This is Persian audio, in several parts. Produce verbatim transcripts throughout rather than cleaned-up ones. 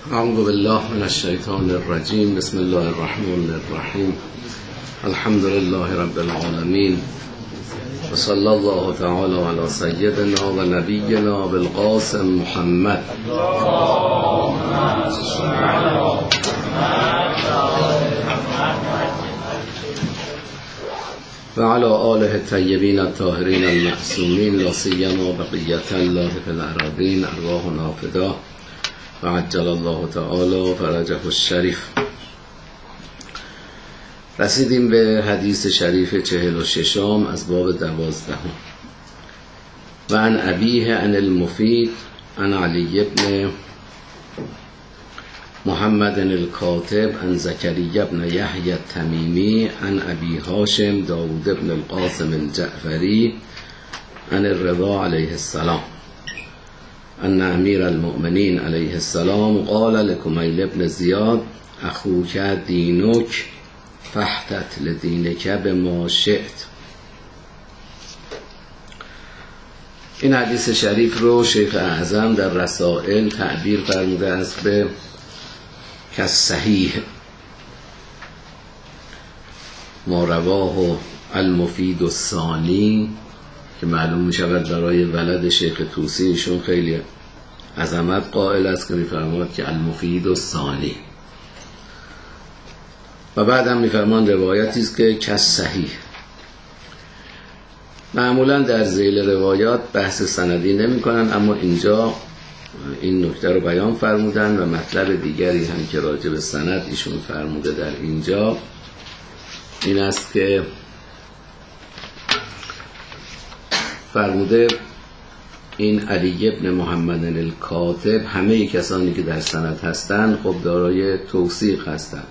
اعوذ بالله من الشیطان الرجیم. بسم الله الرحمن الرحیم. الحمد لله رب العالمین و صلی الله تعالی علی سیدنا و نبینا بالقاسم محمد و علی آله الطیبین الطاهرین المعصومین لا سیما بقیة الله فی الارضین ارواحنا فدا و عجل الله تعالی فرجه الشریف. رسیدیم به حدیث شریف چهل و ششم از باب دوازدهم. و عن ابیه عن المفید عن علی ابن محمد الکاتب عن زکریا ابن یحیی التمیمی عن ابی هاشم داود ابن القاسم الجعفری عن الرضا علیه السلام ان امیر المؤمنین علیه السلام قال لکمیل ابن زیاد اخوک دینک فاحتت لدینک بما شئت. این حدیث شریف رو شیخ اعظم در رسائل تعبیر فرموده است به کالصحیح ما رواه المفید الثانی، که معلوم می شود برای ولد شیخ طوسی ایشون خیلی عظمت قائل است که می فرماید که المفید الثانی. و بعد هم می فرمان روایتی است که کالصحیح. معمولا در ذیل روایات بحث سندی نمی کنن، اما اینجا این نکته رو بیان فرمودن و مطلب دیگری هم که راجع به سند ایشون فرموده در اینجا این است که فرموده این علی ابن محمد الکاتب همه کسانی که در سند هستند خب دارای توثیق هستند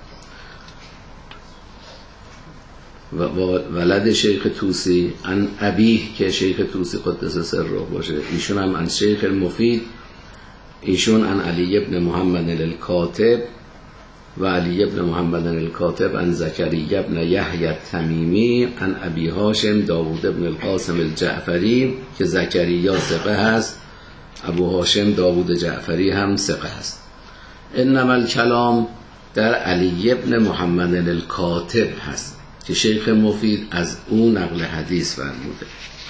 و ولد شیخ طوسی ان ابیه که شیخ طوسی قدس سره باشه، ایشون هم ان شیخ المفید، ایشون ان علی ابن محمد الکاتب و علی ابن محمد الکاتب ان زکریا ابن یحیی التمیمی ان ابی هاشم داود ابن القاسم الجعفری که زکریا ثقه هست، ابو هاشم داود جعفری هم ثقه هست. انما الکلام در علی ابن محمد الکاتب هست که شیخ مفید از او نقل حدیث فرموده.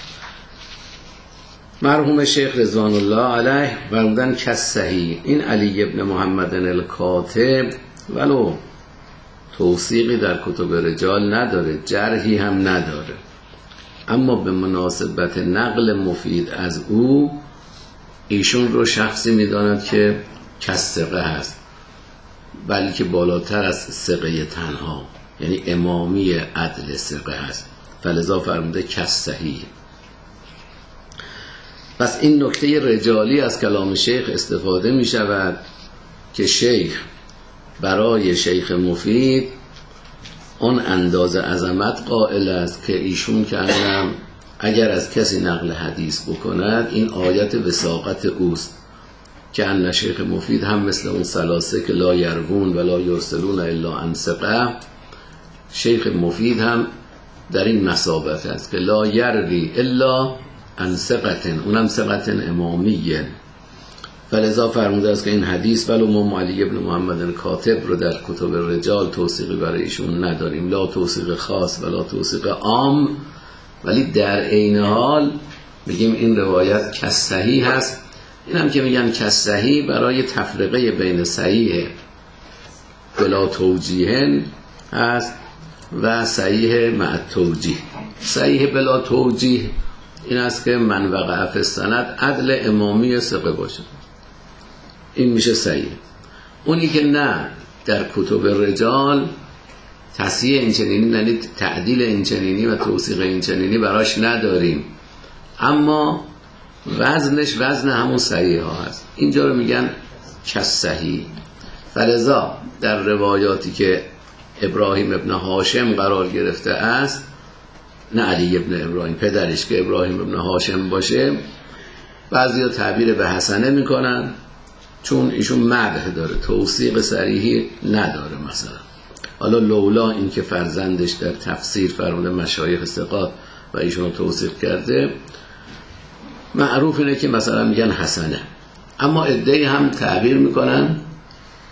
مرحوم شیخ رضوان الله علیه فرمودن کالصحیح. این علی ابن محمد الکاتب ولو توثیقی در کتب رجال نداره، جرحی هم نداره، اما به مناسبت نقل مفید از او ایشون رو شخصی میداند که کالثقه هست، بلکه بالاتر از ثقه تنها، یعنی امامی عدل ثقه هست، فلذا فرموده کالصحیح. پس این نکته رجالی از کلام شیخ استفاده می شود که شیخ برای شیخ مفید اون اندازه عظمت قائل است که ایشون که اگر از کسی نقل حدیث بکند این آیت وثاقت اوست که ان شیخ مفید هم مثل اون ثلاثه که لا یروون ولا یرسلون الا عن ثقه، شیخ مفید هم در این مثابت است که لا یروی الا عن ثقه، اونم ثقه امامیه. فلذا فرموده است که این حدیث ولو ما علی ابن محمد کاتب رو در کتب رجال توثیقی برای ایشون نداریم، لا توثیق خاص ولا توثیق عام، ولی در عین حال میگیم این روایت کالصحیح هست. این هم که میگن کالصحیح برای تفرقه بین صحیح بلا توجیه هست و صحیح مع توجیه. صحیح بلا توجیه این است که من وقع فی السند عدل امامی ثقه باشه، این میشه صحیح. اونی که نه در کتب رجال تصحیح اینچنینی، یعنی تعدیل اینچنینی و توثیق اینچنینی براش نداریم، اما وزنش وزن همون صحیح ها هست، اینجا رو میگن کالصحیح. فلذا در روایاتی که ابراهیم ابن هاشم قرار گرفته است، نه علی ابن ابراهیم پدرش که ابراهیم ابن هاشم باشه، بعضیا تعبیر به حسنه میکنن چون ایشون مدح داره، توثیق صریحی نداره. مثلا حالا لولا این که فرزندش در تفسیر فرموده مشایخ ثقات و ایشون رو توثیق کرده، معروف اینه که مثلا میگن حسنه، اما عده‌ای هم تعبیر میکنن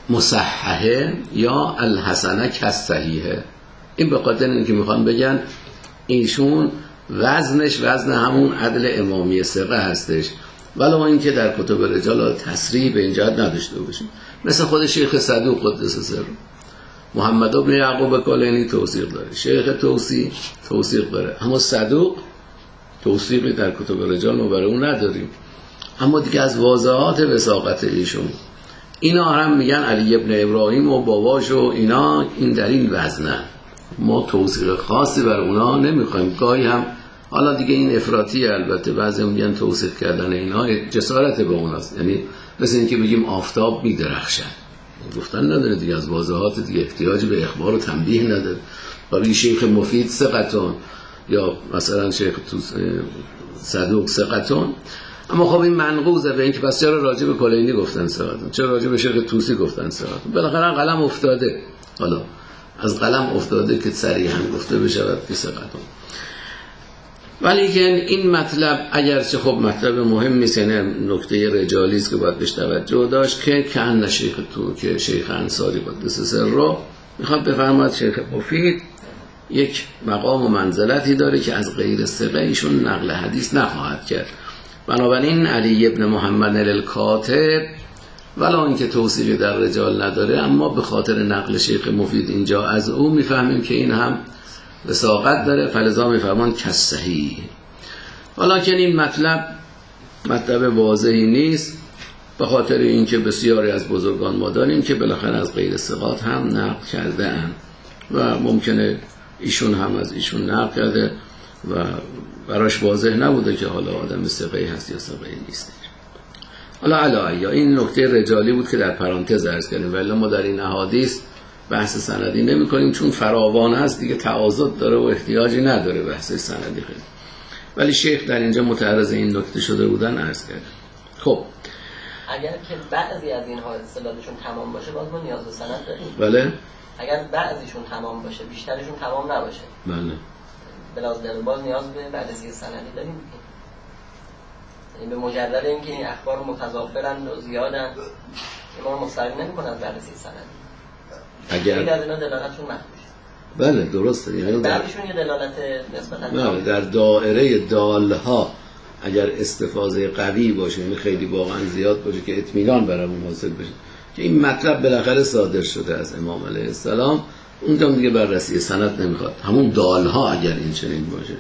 مصححه یا الحسنه کالصحیحه. این به خاطر اینه که میخوان بگن ایشون وزنش وزن همون عدل امامی ثقه هستش، ولو اینکه در کتب رجال تصریح به این جهت نداشته باشیم. مثل خود شیخ صدوق قدس سره، محمد بن یعقوب کالینی توثیق داره، شیخ توسی توثیق داره، اما صدوق توثیقی در کتب رجال ما برای اون نداریم. اما دیگه از واضحات وثاقت ایشون اینا هم میگن علی ابن ابراهیم و باباش و اینا این در این وزنه، ما توثیق خاصی بر اونا نمیخوایم. گاهی هم حالا دیگه این افراطی، البته بعضی میگن توثیق کردن اینا جسارت به اوناست، یعنی مثل اینکه بگیم آفتاب میدرخشن، گفتن نداره دیگه، از واضحات دیگه احتیاج به اخبار و تنبیه نداره. ولی شیخ مفید ثقتون یا مثلا شیخ صدوق ثقتون، اما خب این منقوضه به اینکه پس چرا راجع به کلینی گفتن ثقتون، چرا راجع به شیخ توسی گفتن ثقتون. بالاخره قلم افتاده، حالا از قلم افتاده که صریحا گفته بشود که ثقتون. ولی که این مطلب اگرچه خب مطلب مهم نیست، یعنی نکته رجالی است که باید بهش توجه داشت، که کأن شیخ تو که شیخ انصاری قدس سره میخواد بفرماید شیخ مفید یک مقام و منزلتی داره که از غیر ثقه ایشون نقل حدیث نخواهد کرد. بنابراین علی ابن محمد الکاتب ولی اینکه توصیفی در رجال نداره، اما به خاطر نقل شیخ مفید اینجا از او میفهمیم که این هم وثاقت داره، فلذا میفهمان کالصحیح. ولکن این مطلب مطلب واضحی نیست، به خاطر اینکه بسیاری از بزرگان ما داریم که بالاخره از غیر ثقات هم نقل کرده اند و ممکنه ایشون هم از ایشون نقل کرده و براش واضح نبوده که حالا آدم ثقه‌ای هست یا ثقه‌ای نیست. حالا علاوه این نکته رجالی بود که در پرانتز عرض کردیم، ولی ما در این احادیث بحث سندی نمی کنیم چون فراوان است دیگه، تعاضد داره و احتیاجی نداره بحث سندی خیلی. ولی شیخ در اینجا متعرض این نکته شده بودن عرض کرد. خب اگر که بعضی از اینها اصطلاحشون تمام باشه باز ما نیاز به سند داریم. بله. اگر بعضیشون تمام باشه بیشترشون تمام نباشه، بله، بلازم باز نیاز به بررسی سندی داریم. یعنی به مجرد اینکه این اخبار متضافرند و زیادن ما مستقیم نمی‌کنه از بررسی سندی. اگر این از اینا دلالتشون محدوده. بله درسته، یعنی بعضیشون یه دلالت نسبتاً نه در دایره دالها اگر استفاضه قوی باشه، یعنی خیلی واقعا زیاد باشه که اطمینان برامون حاصل بشه که این مطلب بالاخره صادر شده از امام علیه السلام، اونجا دیگه بررسی سند نمیخواد، همون دالها اگر این چنین باشه.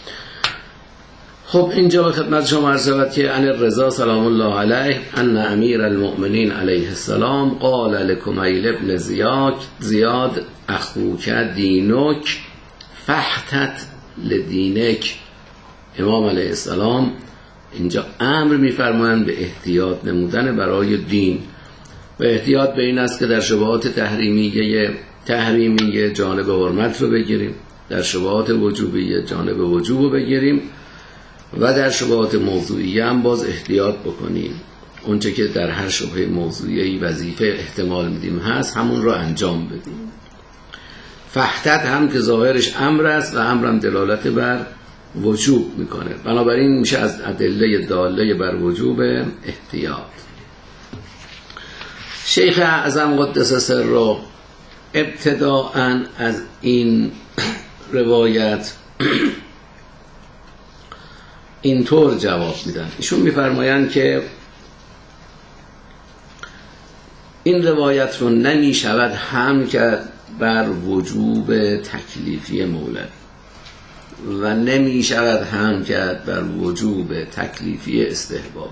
خب اینجا به خدمت شما عرض شود که ان الرضا سلام الله علیه ان امیر المؤمنین علیه السلام قال لکمیل ابن زیاد زیاد اخوک دینک فحتت لدینک. امام علیه السلام اینجا امر میفرمایند به احتیاط نمودن برای دین، و احتیاط به این است که در شبهات تحریمیه تحریمیه جانب حرمت رو بگیریم، در شبهات وجوبیه جانب وجوب رو بگیریم، و در شبهات موضوعیه هم باز احتیاط بکنیم. اونچه که در هر شبهه موضوعی وظیفه احتمال میدیم هست همون رو انجام بدیم. فحتت هم که ظاهرش امر است و امرم دلالت بر وجوب میکنه، بنابراین میشه از ادله داله بر وجوب احتیاط. شیخ اعظم قدس سره ابتداءً از این روایت اینطور جواب میدن. ایشون میفرمایند که این روایت رو نمی شود حمل کرد بر وجوب تکلیفی مولوی و نمی شود حمل کرد بر وجوب تکلیفی استحبابی،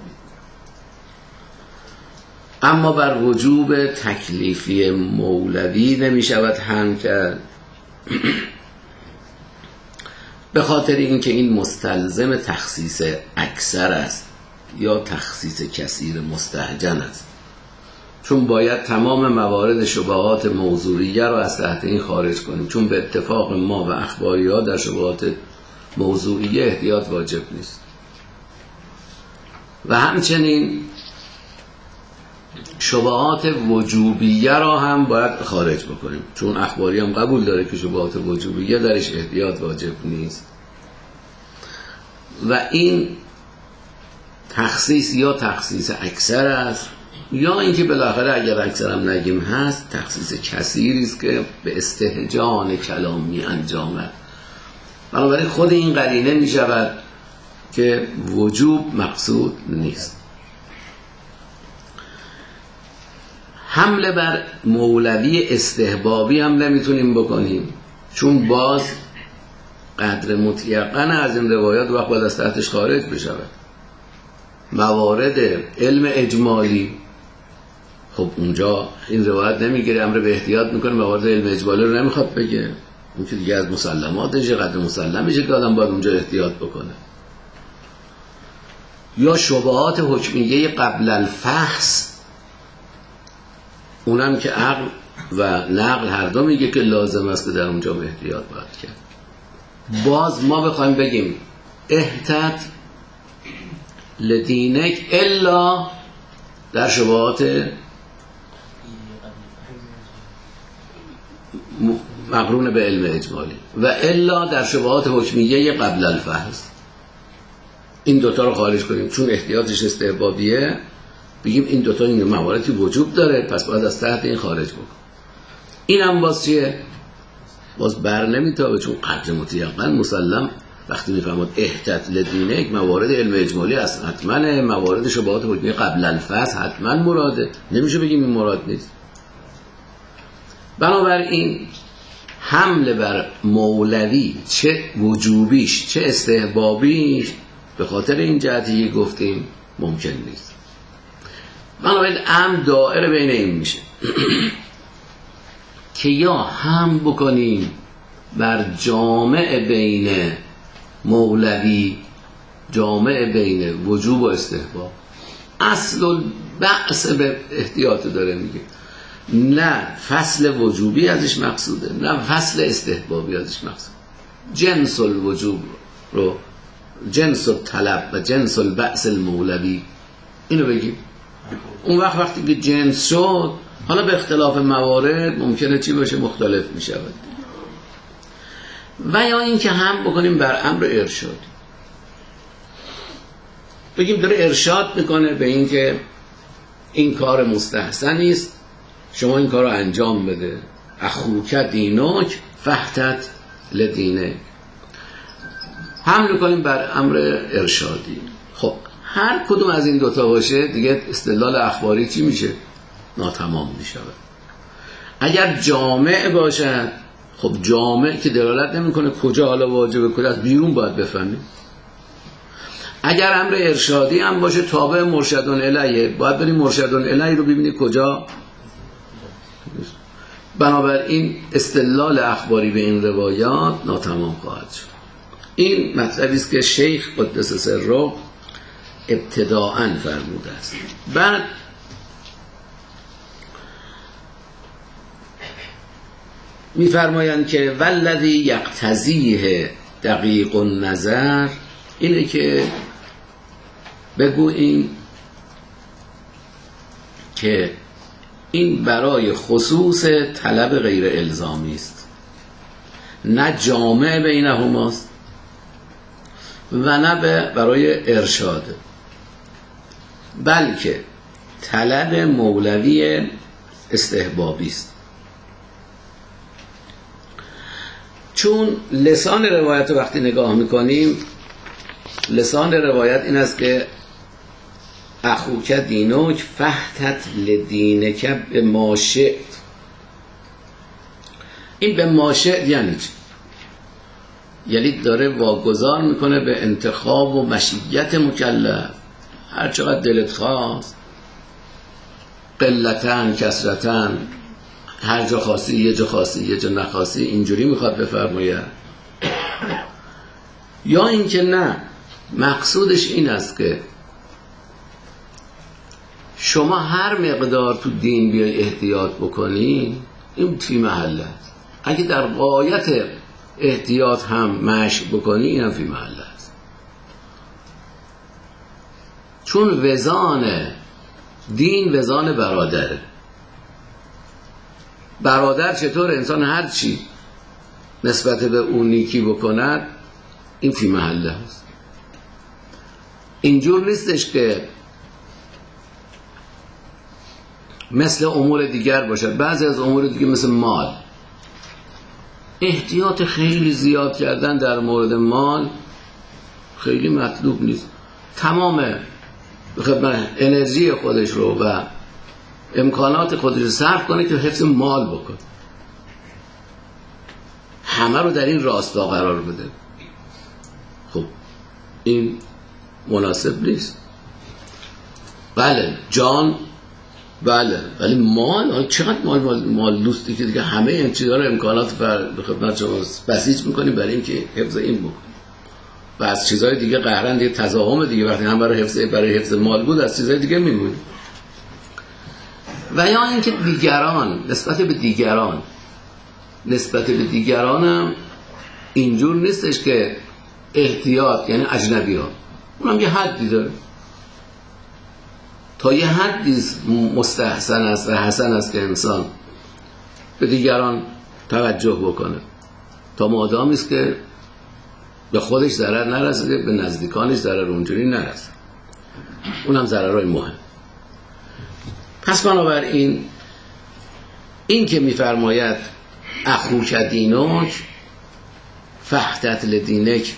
اما بر وجوب تکلیفی مولوی نمی شود حمل کرد به خاطر اینکه این مستلزم تخصیص اکثر است یا تخصیص کثیر مستهجن است، چون باید تمام موارد شبهات موضوعیه رو از تحت این خارج کنیم، چون به اتفاق ما و اخباری ها در شبهات موضوعیه احتیاط واجب نیست، و همچنین شبهات وجوبیه را هم باید خارج بکنیم، چون اخباری هم قبول داره که شبهات وجوبیه درش احتیاط واجب نیست، و این تخصیص یا تخصیص اکثر است یا اینکه بالاخره اگر اکثرم نگیم هست تخصیص کثیری است که به استهجان کلام می انجامد. بنابراین خود این قرینه می شود که وجوب مقصود نیست. حمله بر مولوی استحبابی هم نمیتونیم بکنیم، چون باز قدر متیقن از این روایات وقت باید از تحتش خارج بشود. موارد علم اجمالی، خب اونجا این روایت نمیگیره، امر به احتیاط میکنه، موارد علم اجمالی رو نمیخواد بگه، اون که دیگه از مسلماتشه، قدر مسلم میشه که آدم باید اونجا احتیاط بکنه. یا شبهات حکمیه قبل الفحص، اونم که عقل و نقل هر دو میگه که لازم است که در اونجا احتیاط باید کرد. باز ما بخوایم بگیم احتیاط لدینک الا در شبهات مقرون به علم اجمالی و الا در شبهات حکمیه قبل الفحص، این دوتا رو خارج کنیم، چون احتیاطش استحبابیه، بگیم این دوتا این مواردی وجوب داره، پس باید از تحت این خارج بکن. این هم باز چیه؟ باز بر نمیتابه، چون قدر متیقن مسلم وقتی میفهمد احتیاط لدینه یک موارد علم اجمالی است، حتما موارد شبهات حکمی قبل الفحص حتما مراده، نمیشه بگیم این مراد نیست. بنابراین حمله بر مولوی چه وجوبیش چه استحبابیش به خاطر این جهتی گفتیم ممکن نیست. بنابراین هم دائره بین این میشه که یا هم بکنیم بر جامع بین مولوی، جامع بین وجوب و استحباب، اصل البعث به احتیاط داره میگه، نه فصل وجوبی ازش مقصوده نه فصل استحبابی ازش مقصود. جنس الوجوب رو جنس الطلب و جنس البعث المولوی اینو بگیم. اون وقت وقتی که جنس شد، حالا به اختلاف موارد ممکنه چی باشه، مختلف می شود. و یا این که هم بکنیم بر امر ارشاد، بگیم داره ارشاد میکنه به این که این کار مستحسنی است، شما این کار رو انجام بده، اخوک دینک فحتت لدینه، حمل کنیم بر امر ارشادی. خب هر کدوم از این دوتا باشه دیگه استدلال اخباری چی میشه؟ ناتمام میشه. اگر جامع باشد، خب جامع که دلالت نمیکنه کجا حالا واجبه کجا از بیرون باید بفهمیم. اگر امر ارشادی هم باشه تابع مرشدون الیه، باید بریم مرشدون الیه رو ببینید کجا. بنابراین استدلال اخباری به این روایات ناتمام خواهد شد. این مطلبی است که شیخ قدس سره ابتداءً فرموده است. بعد می‌فرمایند که والذی یقتضیه دقیق النظر، اینه که بگوییم که این برای خصوص طلب غیر الزامی است، نه جامع بینهماست و نه برای ارشاد، بلکه طلب مولوی استحبابی است. چون لسان روایت رو وقتی نگاه میکنیم، لسان روایت این است که اخوک دینک فحتت لدینک به ما شئت. این به ما شئت یعنی چی؟ یعنی داره واگذار میکنه به انتخاب و مشیت مکلف، هر چقدر دلت خواست، قلتن کسرتن، هر جا خاصی یه جا خاصی یه جا نخاصی، اینجوری میخواد بفرماید. یا اینکه نه، مقصودش این است که شما هر مقدار تو دین بیای احتیاط بکنی، این فی محله است. اگه در غایت احتیاط هم مشی بکنی، این هم فی محله است. چون وزان دین وزان برادره. برادر چطور انسان هر چی نسبت به اون نیکی بکند، این فی محله است. اینجور نیستش که مثل امور دیگر باشد. بعضی از امور دیگه مثل مال، احتیاط خیلی زیاد کردن در مورد مال خیلی مطلوب نیست. تمام خدمت انرژی خودش رو و امکانات خودش رو صرف کنه که حفظ مال بکنه، همه رو در این راستا قرار بده. خب این مناسب نیست. بله جان، بله، ولی مال، چقدر مال مال, مال دوستی که دیگه همه این چیزا رو امکانات به خدمت شما بسیج میکنیم برای اینکه حفظ این بکنیم. و از چیزهای دیگه قهرن دیگه تضاهم دیگه، وقتی هم برای حفظ برای حفظ مال بود از چیزهای دیگه میمونیم. و یا اینکه دیگران نسبت به دیگران نسبت به دیگرانم اینجور نیستش که احتیاط، یعنی اجنبی ها اونم یه حدی داره، تا یه حدی مستحسن است و حسن است که انسان به دیگران توجه بکنه، تا مادامی است که به خودش ضرر نرسیده، به نزدیکانش ضرر اونجوری نرسه، اونم ضررهای مهم. پس بنابراین این که میفرماید اخوک دینک فحتت لدینک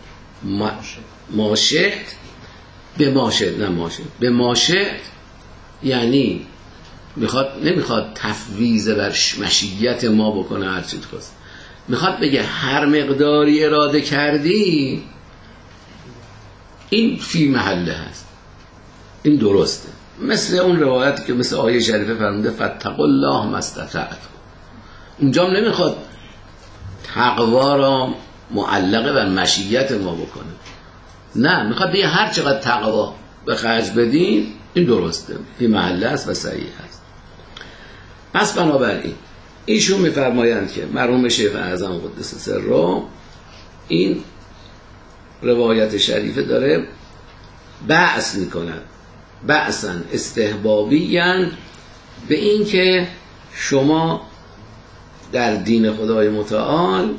ماشت به ماشت نه ماشت به ماشت، یعنی میخواد نمیخواد تفویض بر مشیت ما بکنه هر چیز خواست، میخواد بگه هر مقداری اراده کردی این فی محله هست، این درسته. مثل اون روایتی که مثل آیه شریفه فرموده فاتقوا الله ما استطعتم، اونجا هم نمیخواد تقوا را معلقه بر مشیت ما بکنه، نه، میخواد بگه هر چقدر تقوا به خرج بدین این درسته، فی محله است و صحیح است. پس بنابراین ایشون میفرمایند که مرحوم شیخ اعظم قدس سره این روایت شریفه داره بحث میکنند، بحثاً استحبابیاً، به این که شما در دین خدای متعال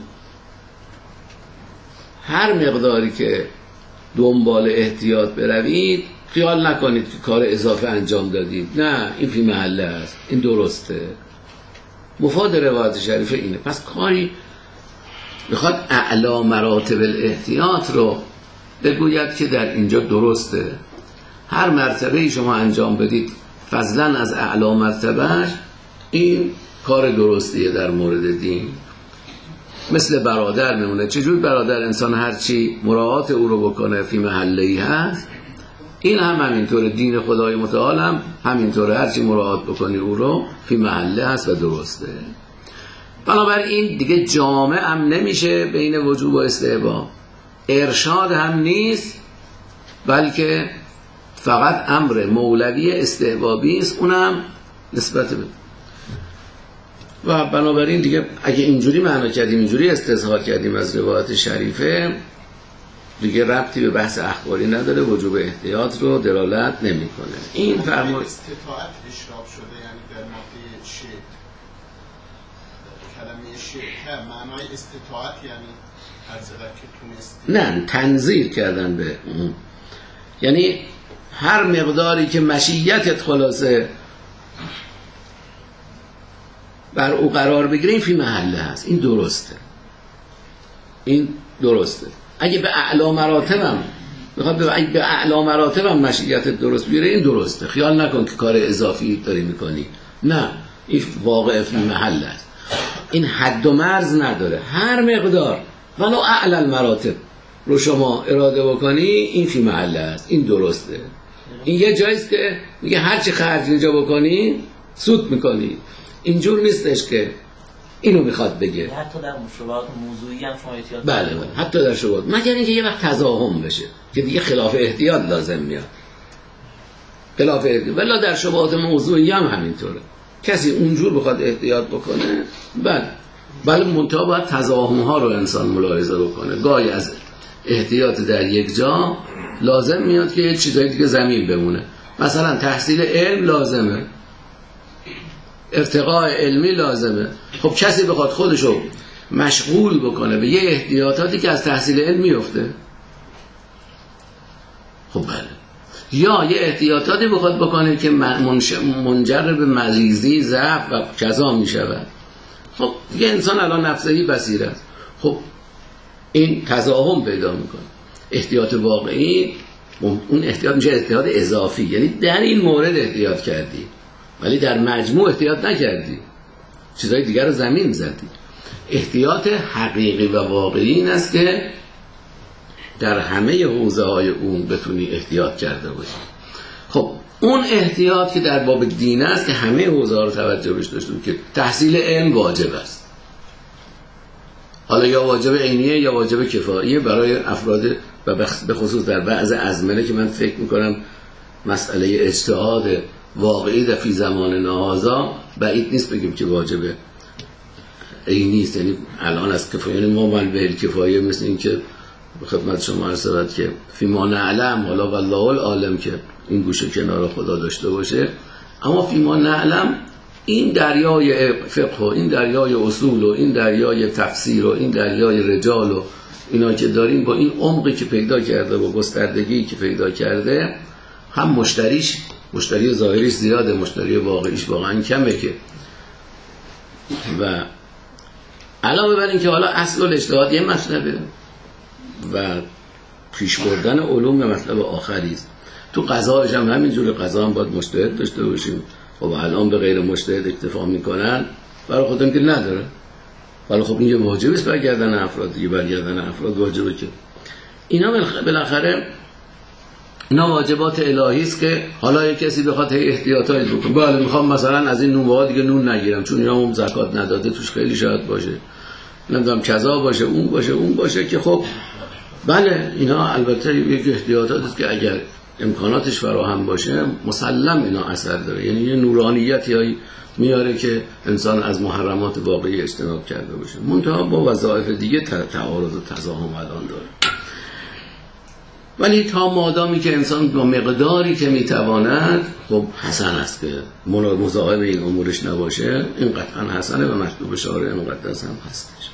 هر مقداری که دنبال احتیاط بروید خیال نکنید که کار اضافه انجام دادید، نه، این فی محله است، این درسته. مفاد روایت شریفه اینه. پس کاری میخواد اعلی مراتب الاحتیاط رو بگوید که در اینجا درسته، هر مرتبه شما انجام بدید فضلا از اعلی مرتبهش این کار درستیه در مورد دین. مثل برادر میمونه، چجور برادر انسان هرچی مراعات او رو بکنه فی محله‌ای هست، این هم همینطوره، دین خدای متعال هم همینطوره، هرچی مراعات بکنی او رو فی محله هست و درسته. بنابراین دیگه جامع هم نمیشه بین وجوب و استحباب، ارشاد هم نیست، بلکه فقط امر مولوی استحبابی است، اونم نسبت به. و بنابراین دیگه اگه اینجوری معنا کردیم، اینجوری استظهار کردیم از روایت شریفه، دیگه ربطی به بحث اخباری نداره، وجوب احتیاط رو دلالت نمیکنه. این فرمای استطاعت اشراف شده، یعنی در ماده ش کلمه ش معنای استطاعت یعنی هر چقدر که تونستی، نه، تنظیر کردن به اون، یعنی هر مقداری که مشیتت خلاصه بر او قرار بگیره این فی محله هست، این درسته، این درسته. اگه به اعلی مراتبم بخواد به به اعلی مراتبم مشیت درست بیاره این درسته، خیال نکن که کار اضافی داری میکنی، نه، این واقع فی محله است، این حد و مرز نداره، هر مقدار ولو اعلی المراتب رو شما اراده بکنی این فی محله است، این درسته. این یه جاییست که میگه هر چی خرج اینجا بکنی سود میکنی، اینجور نیستش که اینو میخواد بگه. حتی در مشابهات موضوعی هم شما احتیاط، بله بله، حتی در شبهات، مگر اینکه یه وقت تضاهم بشه که دیگه خلاف احتیاط لازم میاد، خلاف احتیاط، ولی در شبهات موضوعی هم همینطوره، کسی اونجور بخواد احتیاط بکنه بله، بله، منتها باید تضاهم ها رو انسان ملاحظه بکنه. گاهی از احتیاط در یک جا لازم میاد که یه چیزایی دیگه زمین بمونه، مثلا تحصیل علم لازمه، ارتقاء علمی لازمه، خب کسی بخواد خودشو مشغول بکنه به یه احتیاطاتی که از تحصیل علم میفته، خب بله، یا یه احتیاطاتی بخواد بکنه که منجر به مریضی، ضعف و کذا می شود. خب یه انسان الان نفسهی بصیر است، خب این تضاهم پیدا میکنه. احتیاط واقعی اون احتیاط میشه احتیاط اضافی، یعنی در این مورد احتیاط کردی ولی در مجموع احتیاط نکردی، چیزهای دیگر رو زمین زدی. احتیاط حقیقی و واقعی این است که در همه حوزه های اون بتونی احتیاط کرده باشی. خب اون احتیاط که در باب دین است که همه حوزه ها رو توجه بهش داشتیم که تحصیل علم واجب است، حالا یا واجب عینیه یا واجب کفاییه برای افراد و به خصوص در بعض ازمنه که من فکر میکنم مسئله اجتهاد واقعی در فی زمان نهازا بعید نیست بگیم که واجبه عینی است. یعنی الان از کفایه، یعنی ما من به کفایه مثل این که خدمت شما عرض شود که فی ما نعلم، حالا والله العالم که این گوشه کنار خدا داشته باشه، اما فی ما نعلم این دریای فقه و این دریای اصول و این دریای تفسیر و این دریای رجال و اینا که داریم با این عمقی که پیدا کرده و گستردگی که پیدا کرده، هم مشتریش مشتری ظاهریش زیاده، مشتری واقعیش واقعا کمه که و علاوه بر این که حالا اصل الاجتهاد یه مطلبه و پیش بردن علوم به مطلب آخری است. تو قضایش هم همینجوره، قضا هم باید مجتهد داشته باشیم. خب الان به غیر مجتهد اکتفا میکنن، برای خودم که نداره، ولی خب این یه واجبه است برگردن افراد دیگه، برگردن افراد واجبه که اینا بالاخره اینا واجبات الهی است که حالا یک کسی بخواد هی احتیاطایی بکنه، بله میخوام مثلا از این نونوها دیگه نون نگیرم چون اینا هم زکات نداده توش خیلی شاید باشه، نمیدونم کذا باشه، اون باشه اون باشه که خب بله اینا البته یک احتیاطاتی است که اگر امکاناتش فراهم باشه مسلم اینا اثر داره، یعنی یه نورانیتی میاره که انسان از محرمات واقعی اجتناب کرده باشه. منتها با وظایف دیگه تعارض و تضاهم الان داره، ولی تا مادامی که انسان با مقداری که میتواند، خب حسن است که مزاحم این امورش نباشه، این قطعا حسنه و مطلوب شارع مقدس هم هستش.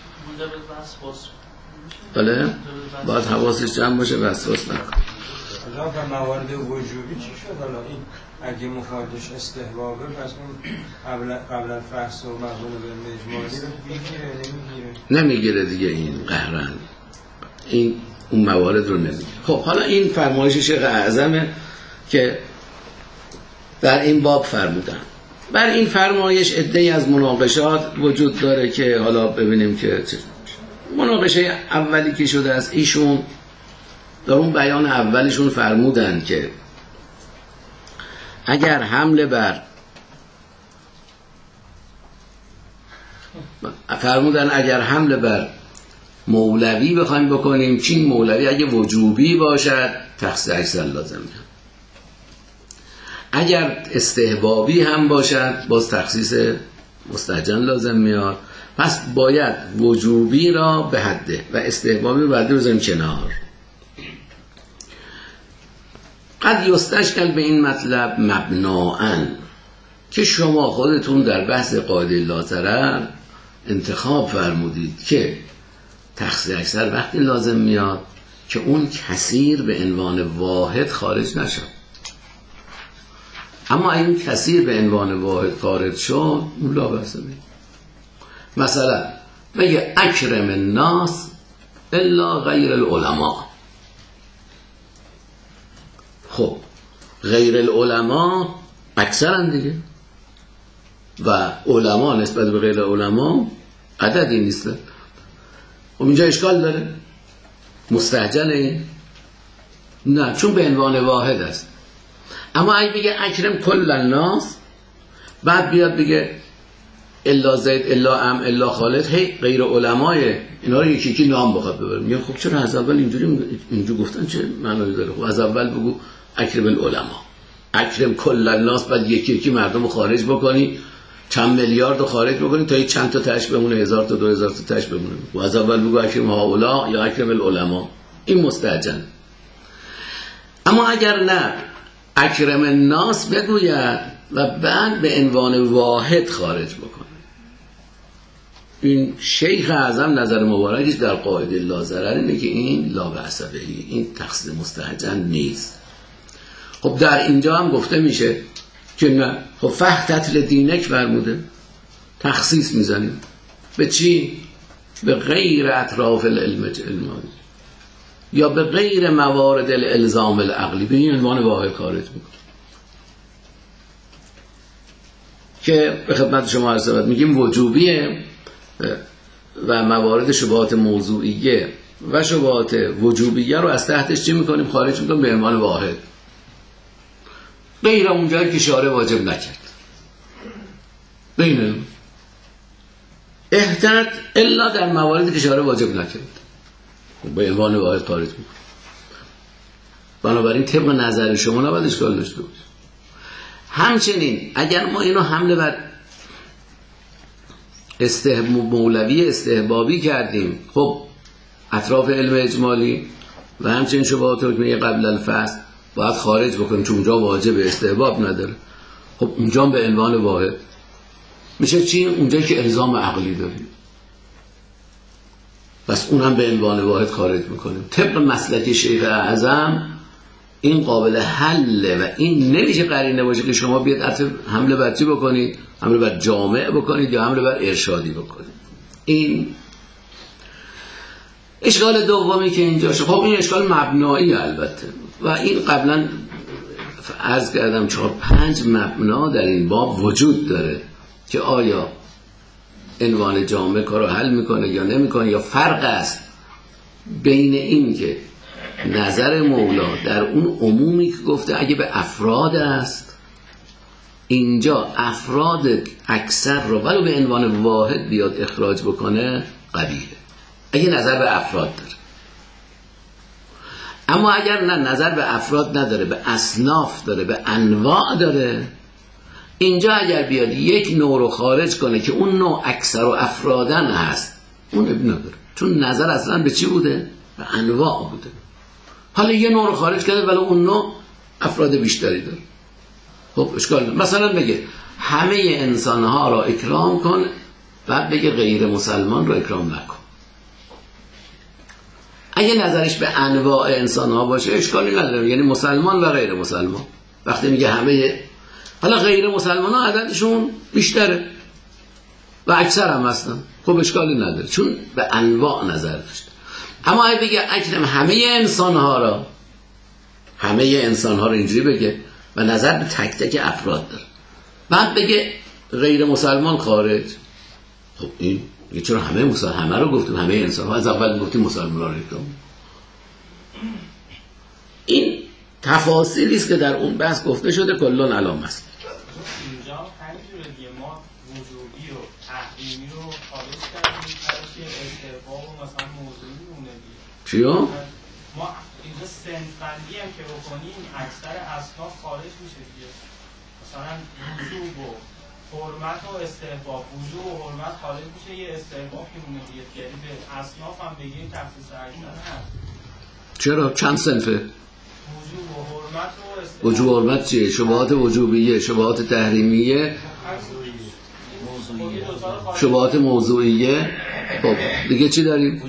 بله باید حواسش جمع باشه و وسواس نکنه. حالا به موارد وجوبی چی شد؟ حالا این اگه مفادش استحبابه پس اون قبل قبل الفحص و مقبول به اجمالی رو میگیره نمیگیره؟ نمیگیره دیگه، این قهرن این اون موارد رو نمیگیره. خب حالا این فرمایش شیخ اعظمه که در این باب فرمودن. بر این فرمایش عده‌ای از مناقشات وجود داره که حالا ببینیم که چه مناقشه اولی که شده از ایشون در اون بیان اولیشون فرمودن که اگر حمله بر فرمودن اگر حمله بر مولوی بخوایم بکنیم، چین مولوی اگه وجوبی باشد تخصیص اکثر لازم میاد، اگر استحبابی هم باشد باز تخصیص مستحجن لازم میاد. پس باید وجوبی را به حده و استحبابی رو بعد بزنیم کنار. قد یستشکل به این مطلب مبناءً که شما خودتون در بحث قاعده لا ضرر انتخاب فرمودید که تخصیص اکثر وقتی لازم میاد که اون کثیر به عنوان واحد خارج نشد، اما این کثیر به عنوان واحد خارج شد اون لا بأس به. مثلا بگه اکرم الناس الا غیر العلماء، خب غیر العلماء اکثرن دیگه و علما نسبت به غیر علما عددی نیست. خب اینجا اشکال داره؟ مستعجله؟ نه، چون به عنوان واحد است. اما اگه بگه اکرم کل الناس بعد بیاد بگه الا زید الا ام الا خالد، هی غیر علمای اینا رو یکی یکی نام بخواد ببره، میگه خب چرا از اول اینجوری اینجوری گفتن، چه معنی داره؟ خب از اول بگو اکرم العلماء، اکرم کل الناس، بعد یکی یکی مردم رو خارج بکنی، چند میلیارد رو خارج بکنی تا یک چند تا تاش بمونه، هزار تا دو هزار تا تاش بمونه. و از اول بگو اکرم هؤلاء یا اکرم العلماء، این مستعجل. اما اگر نه اکرم الناس بگوید و بعد به عنوان واحد خارج بکنه، این شیخ اعظم نظر مبارکش در قاعده لا ضرر اینه که این لا بأس به، این تخصیص مستحجن نیست. خب در اینجا هم گفته میشه که نه، خب فحتت دینک فرموده، تخصیص میزنیم به چی؟ به غیر اطراف العلم المانی یا به غیر موارد الالزام العقلی، به این عنوان واحد خارج میکنه که به خدمت شما عرض شود میگیم وجوبیه و موارد شبهات موضوعیه و شبهات وجوبیه رو از تحتش چی میکنیم؟ خارج میکنیم به عنوان واحد، غیر اونجایی که شارع واجب نکرد. بینه احتیاط الا در مواردی که شارع واجب نکرد به عنوان واحد خارج میکنیم. بنابراین طبق نظر شما نباید اشکال داشته باشه. همچنین اگر ما اینو حمله بر استحباب مولوی استحبابی کردیم، خب اطراف علم اجمالی و همچنین شبهات حکمیه قبل الفصل باید خارج بکنیم چون اونجا واجب استحباب نداره. خب اونجا به عنوان واحد میشه چی؟ اونجایی که الزام عقلی داریم بس اونم به عنوان واحد خارج میکنیم. طبق مسلک شیخ اعظم این قابل حله و این نمیشه قرینه باشه که شما بیاد حمله بر چی بکنید؟ حمله بر جامع بکنید یا حمله بر ارشادی بکنید. این اشکال دومی که اینجا شد، خب این اشکال مبنایی البته و این قبلا عرض کردم چهار پنج مبنا در این باب وجود داره که آیا عنوان جامع کارو حل میکنه یا نمیکنه، یا فرق است بین این که نظر مولا در اون عمومی که گفته اگه به افراد است، اینجا افراد اکثر رو ولو به عنوان واحد بیاد اخراج بکنه قبیله، اگه نظر به افراد داره. اما اگر نه نظر به افراد نداره، به اصناف داره، به انواع داره، اینجا اگر بیاد یک نوع رو خارج کنه که اون نوع اکثر و افرادن هست، اون ابن نداره، چون نظر اصلا به چی بوده؟ به انواع بوده. حالا یه نوع رو خارج کرده ولی اون نوع افراد بیشتری داره، خب اشکال نه. مثلا بگه همه انسانها را اکرام کن، بعد بگه غیر مسلمان را اکرام نکن. اگه نظرش به انواع انسانها باشه اشکالی نداره، یعنی مسلمان و غیر مسلمان. وقتی میگه همه، حالا غیر مسلمان ها عددشون بیشتره و اکثر هم هستن، خب اشکالی نداره چون به انواع نظر داشته. اما اگه بگه اکرم همه انسانها را، همه انسانها را اینجوری بگه و نظر به تک تک افراد داره، بعد بگه غیر مسلمان خارج، خب این یه چرا همه مسلمان، همه رو گفتیم، همه انسانها، از اول گفتیم مسلمان را اکرام. این تفاصیلی است که در اون بحث گفته شده، کلون علام است. اینجا همینجوره دیگه، ما وجوبی و تحریمی رو خارج کردیم، که استحباب و مثلا موضوعی مونه دیگه. چیو؟ ما اینجا صنف‌بندی هم که بکنیم اکثر اصناف خارج میشه دیگه. مثلا وجوب و حرمت و استحباب، وجوب و حرمت خارج میشه، یه استحباب که مونه دیگه. یعنی به اصناف هم بگیم تخصیص اکثر هست. چرا؟ چند صنفه؟ وجوب و حرمت و استحباب. وجوب و حرمت چیه؟ شبهات وجوبیه، شبهات تحریمیه، شبهات موضوعیه. خب دیگه چی داریم؟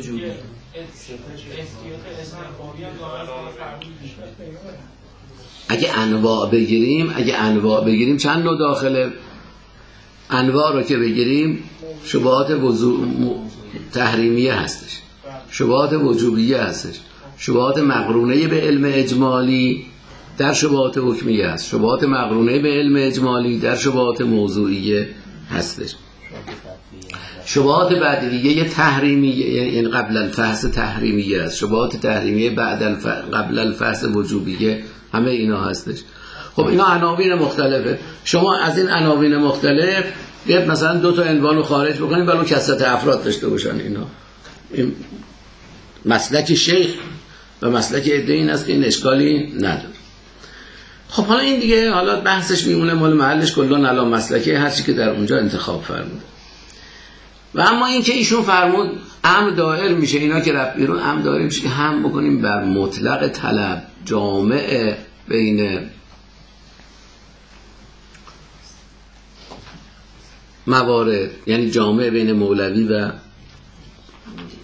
اگه انواع بگیریم، اگه انواع بگیریم چند نوع داخله؟ انواع رو که بگیریم شبهات وضوع تحریمیه هستش، شبهات وجوبیه هستش، شبهات مقرونه به علم اجمالی در شبهات حکمیه هست، شبهات مقرونه به علم اجمالی در شبهات موضوعیه هستش. شبهات بعدیه تحریمیه، یعنی قبل الفحص تحریمیه است، شبهات تحریمیه بعد الف... قبل الفحص وجوبیه، همه اینا هستش. خب اینا عناوین مختلفه. شما از این عناوین مختلف بیاد مثلا دو تا عنوان رو خارج بکنید ولو کثرت افراد داشته باشن. اینا این مسلک شیخ و مسلک عده این است که این اشکالی نداره. خب حالا این دیگه حالا بحثش میمونه مال محلش، کلون علی مسلکه، هر چی که در اونجا انتخاب فرمود. و اما این که ایشون فرمود امر دائر میشه، اینا که رفت بیرون امر دائر میشه که هم بکنیم بر مطلق طلب جامع بین موارد، یعنی جامع بین مولوی و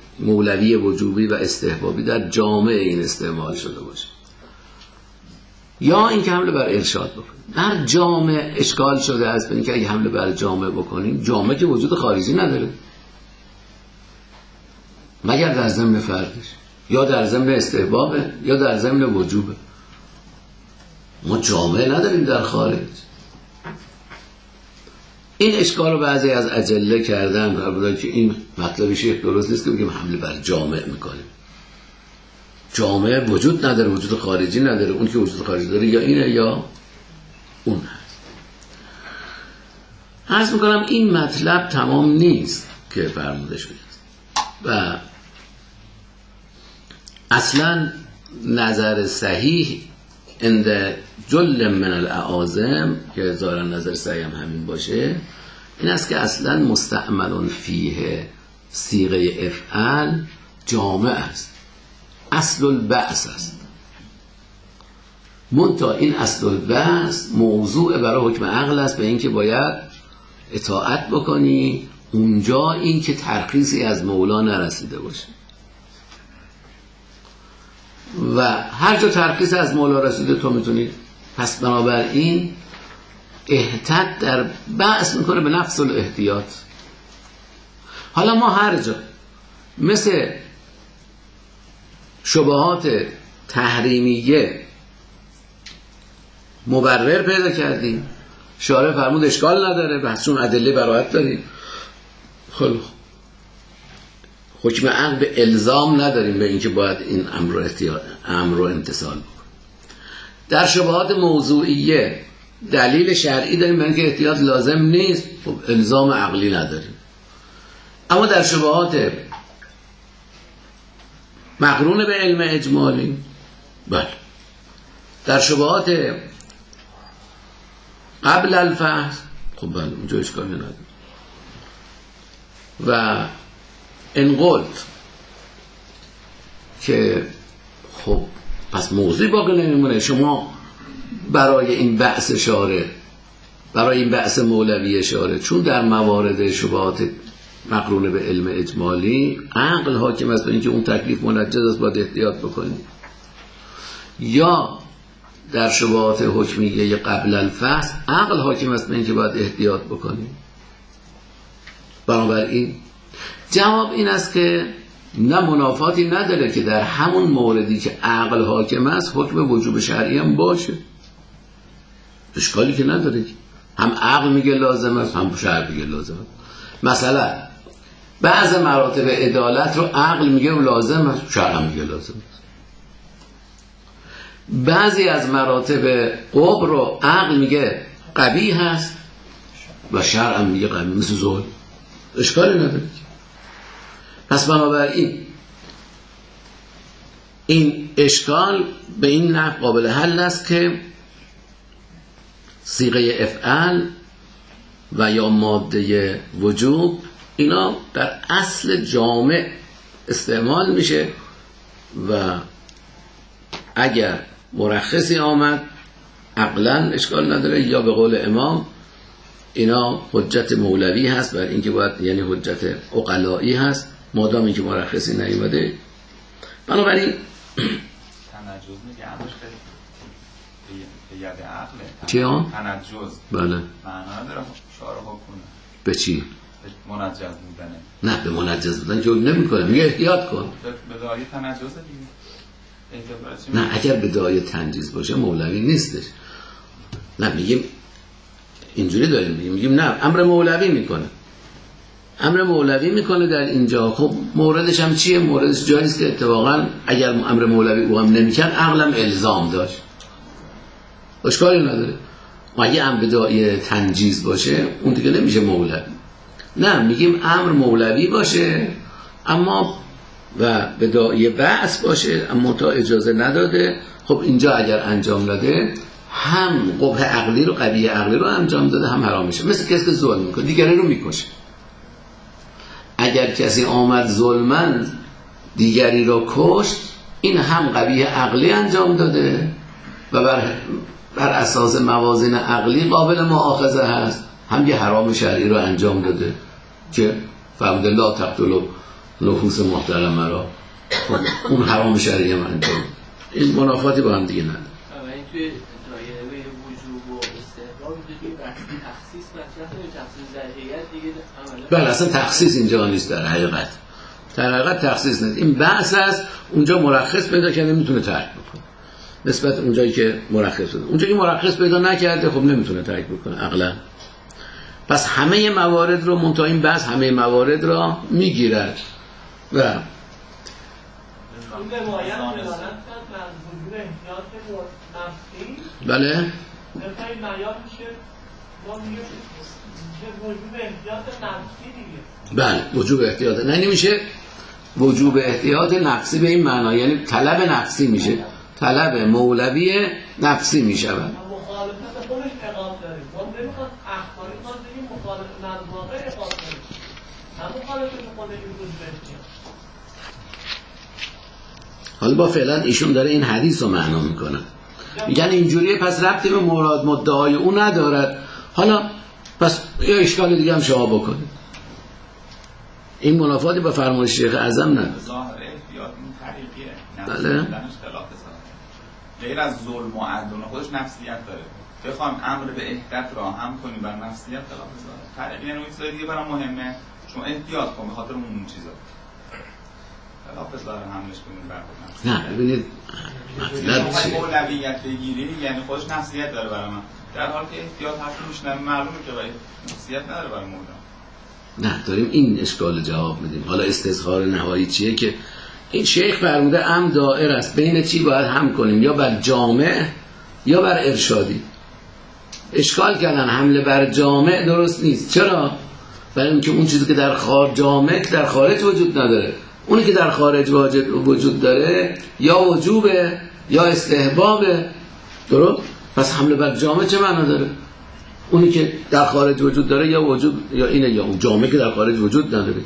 مولوی وجوبی و استحبابی در جامع این استعمال شده باشه. یا اینکه حمله بر ارشاد بکنیم. در جامع اشکال شده است به اینکه اگه حمله بر جامع بکنیم، جامع که وجود خارجی نداره مگر در ضمن فردش، یا در ضمن استحبابه یا در ضمن وجوبه. ما جامع نداریم در خارج. این اشکال رو بعضی از اجله کردن و بودن که این مطلب شیخ درست نیست که بگیم حمله بر جامع میکنیم. جامع وجود نداره، وجود خارجی نداره. اون که وجود خارجی داره یا اینه یا اون هست. عرض میکنم این مطلب تمام نیست که فرموده شده و اصلا نظر صحیح عند جل من الاعاظم که ظاهرا نظر صحیح هم همین باشه، این است که اصلا مستعمل فیه صیغه افعل جامع است، اصل البعث است. منتها این اصل البعث موضوع برای حکم عقل است به اینکه باید اطاعت بکنی اونجا این که ترخیصی از مولا نرسیده باشه و هر جا ترخیص از مولا رسیده تو میتونی. پس بنابراین احتیاط در بحث میکنه به نفس الاحتیاط. حالا ما هر جا مثل شبهات تحریمیه مبرر پیدا کردیم، شارع فرمود اشکال نداره بحث چون ادله براحت داریم، خب حکم عقل به الزام نداریم به اینکه باید این امر رو احتیاط امر رو امتثال بکنیم. در شبهات موضوعیه دلیل شرعی داریم برای اینکه احتیاط لازم نیست، خب الزام عقلی نداریم. اما در شبهات مقرون به علم اجمالی، بله در شبهات قبل الفحص، خب بله اونجا اشکالی نداره. و این قلت که خب پس موضوعی باقی نمیمونه. شما برای این بحث شارع، برای این بحث مولوی شارع، چون در موارد شبهات مقرون به علم اجمالی عقل حاکم است به اینکه اون تکلیف منجز است باید احتیاط بکنید، یا در شبهات حکمیه قبل الفحص عقل حاکم است به اینکه باید احتیاط بکنید. بنابراین جواب این است که نه منافاتی نداره که در همون موردی که عقل حاکم است حکم وجوب شرعی هم باشه، اشکالی که نداره. هم عقل میگه لازم است هم شرع میگه لازم است. مثلا بعض مراتب عدالت رو عقل میگه لازم است، شرع میگه لازم است. بعضی از مراتب قبر رو عقل میگه قبیح است و شرع میگه قبیح، مثل ظلم، اشکالی نداره. پس بنابراین این اشکال به این نحو قابل حل است که صیغه افعل و یا ماده وجوب اینا در اصل جامع استعمال میشه و اگر مرخصی آمد عقلا اشکال نداره، یا به قول امام اینا حجت مولوی هست بر اینکه باید، یعنی حجت عقلایی هست مادام اینکه مرخصی نیومده. بنابراین تنجز میگه همش به ید عقله. چی ها؟ تنجز. بله. معنا نداره شارع حکم. به چی؟ به منجز بودنه. نه به منجز بودن که نمی کنه، میگه احتیاط کن. به دعای تنجز دیگه. نه اگر به دعای تنجیز باشه مولوی نیستش. نه میگیم اینجوری داریم میگیم میگیم نه امر مولوی میکنه، امر مولوی میکنه در اینجا. خب موردش هم چیه؟ موردش جایی است که اتفاقا اگر امر مولوی او هم نمیکرد عقلم الزام داشت، اشکالی نداره. اگه امر داعی تنجیز باشه اون دیگه نمیشه مولوی. نه میگیم امر مولوی باشه اما و به داعی بعث باشه اما تا اجازه نداده. خب اینجا اگر انجام داده هم قبح عقلی رو قبیح عقلی رو انجام داده هم حرام میشه. مثل کسی که ظلم میکنه دیگری رو میکشه. اگر کسی آمد ظلمن دیگری رو کشت این هم قبیح عقلی انجام داده و بر, بر اساس موازین عقلی قابل مؤاخذه هست، هم یه حرام شرعی رو انجام داده که فرموده لا تقتلوا نفوس محترمه را، اون حرام شرعی هم انجام. این منافاتی با هم دیگه نداره. این توی دایره وجوب و استحباب دیگه بحثی تخصیص مطرح کنیم، تخصیص در هیئت دیگه عملا بله اصلا تخصیص اینجا نیست در حقیقت. در حقیقت تخصیص نیست. این بحث است اونجا مرخص پیدا کرده میتونه ترک بکنه. نسبت اونجایی که مرخص شده. اونجایی که مرخص پیدا نکرده خب نمیتونه ترک بکنه عقلا. پس همه موارد رو منتها این بحث همه موارد را میگیرد و این روایت دلالت کرد بر وجود احتیاط نفسی. بله این معیار میشه ما میگیم که وجوب احتیاط نفسی دیگه. بله وجوب احتیاط نه نمیشه وجوب احتیاط نفسی به این معنا، یعنی طلب نفسی میشه، طلب مولوی نفسی میشود. مخالفت خودش اقام داریم، ما نمیخواد اخباری ما بگیم مخالفت نظواقع اقام داریم، هم مخالفت خودش وجوب احتیاط. حالا با فعلا ایشون داره این حدیث رو معنا میکنه، میگن اینجوریه پس ربطی به مراد مدعای او ندارد. حالا پس یا اشکال دیگه هم شما بکنید، این منافاتی با فرمایش شیخ اعظم نداره. ظاهر احتیاط این طریقیه، بله. نفس خلاف ظاهر غیر از ظلم و عدل خودش نفسیت داره. بخوام امر به احداث را هم کنیم بر نفسیت خلاف ظاهر. طریقی یعنی اون چیزای دیگه برام مهمه، شما احتیاط کن به خاطر اون چیزا. خلاف ظاهر حملش کنیم بر نفسیت. نه ببینید مطلب چیه؟ اولویت بگیری یعنی خودش نفسیت داره برای من. در حالی که احتیاط حرف میشنم معلومه که برای نفسیت نداره برای مردم. نه داریم این اشکال جواب میدیم. حالا استظهار نهایی چیه که این شیخ فرموده ام دائر است، بین چی باید هم کنیم، یا بر جامع یا بر ارشادی. اشکال کردن حمله بر جامع درست نیست. چرا؟ برای اینکه اون چیزی که در خارج جامع در خارج وجود نداره، اونی که در خارج وجود داره یا وجوبه یا استحبابه. درست؟ پس حمله بر جامع چه معنا داره؟ اونی که در خارج وجود داره یا وجود یا اینه یا اون جامعه که در خارج وجود نداره.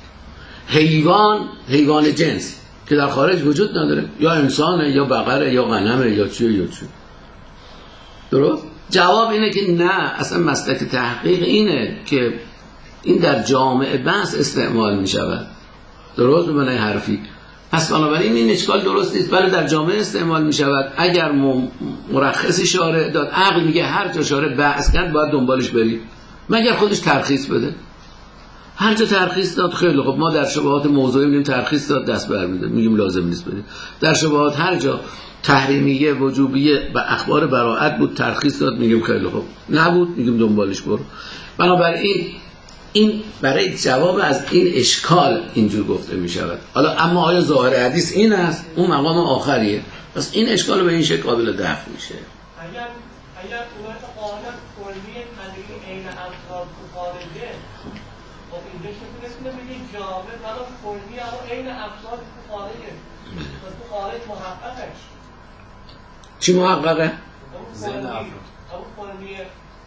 حیوان حیوان جنس که در خارج وجود نداره، یا انسانه یا بقره یا غنمه یا چیه یا چیه. درست؟ جواب اینه که نه، اصلا مسلک تحقیق اینه که این در جامعه بس استعمال می شود. درست؟ به معنی حرفی. پس بنابراین این اشکال درست نیست، بله در جامعه استعمال می شود. اگر مرخصی شارع داد، عقل میگه هر جا شارع بحث کرد باید دنبالش برید، مگر خودش ترخیص بده. هر جا ترخیص داد خیلی خب، ما در شبهات موضوعی میگیم ترخیص داد دست برمی‌داره، میگیم لازم نیست بدید. در شبهات هر جا تحریمیه وجوبیه و اخبار براءت بود ترخیص داد، میگیم خیلی خب، نبود میگیم دنبالش برو. بنابراین این برای جواب از این اشکال اینجور گفته می شود. حالا اما آیا ظاهر حدیث این است؟ اون مقام آخریه. پس این اشکال به این شکل قابل دفع میشه. اگر اگر اونات قانون کلی قضیه عین افراد خارجه، خب اینجا شکل کنه بگید جامعه ولی کلی اما عین افراد خارجه. پس تو خارج محققش. چی محققه؟ ذهن افراد. اما کلیه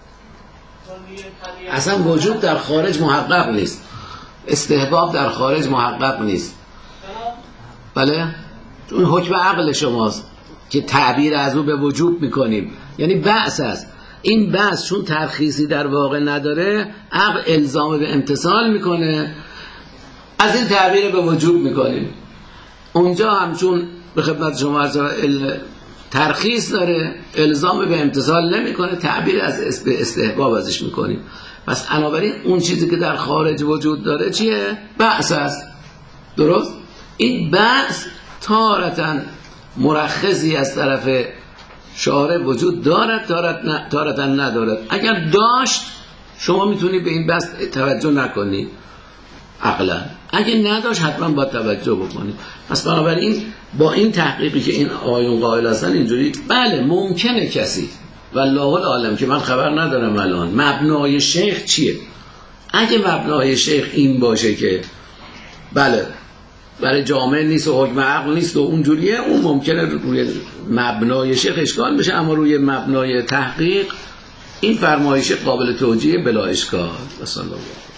اصلا وجود در خارج محقق نیست، استحباب در خارج محقق نیست. بله؟ اون حکم عقل شماست که تعبیر از او به وجوب میکنیم، یعنی بحث است. این بحث چون ترخیصی در واقع نداره، عقل الزام به امتثال میکنه، از این تعبیر به وجوب میکنیم. اونجا هم چون به خدمت شما عرض ترخیص داره، الزام به امتثال نمیکنه، تعبیر از به استحباب ازش میکنیم. پس بنابراین اون چیزی که در خارج وجود داره چیه؟ بحث است. درست؟ این بحث تارتاً مرخصی از طرف شارع وجود دارد، تارتاً ندارد. اگر داشت شما میتونید به این بحث توجه نکنید عقلا، اگه نداشت حتما باید توجه بکنید. پس بنابراین با این تحقیقی که این آیون قائل هستن اینجوری، بله ممکنه کسی والله العالم که من خبر ندارم الان مبنای شیخ چیه. اگه مبنای شیخ این باشه که بله برای جامعه نیست و حکم عقل نیست و اونجوریه، اون ممکنه روی مبنای شیخ اشکال بشه، اما روی مبنای تحقیق این فرمایش قابل توجیه بلا اشکال. صلی الله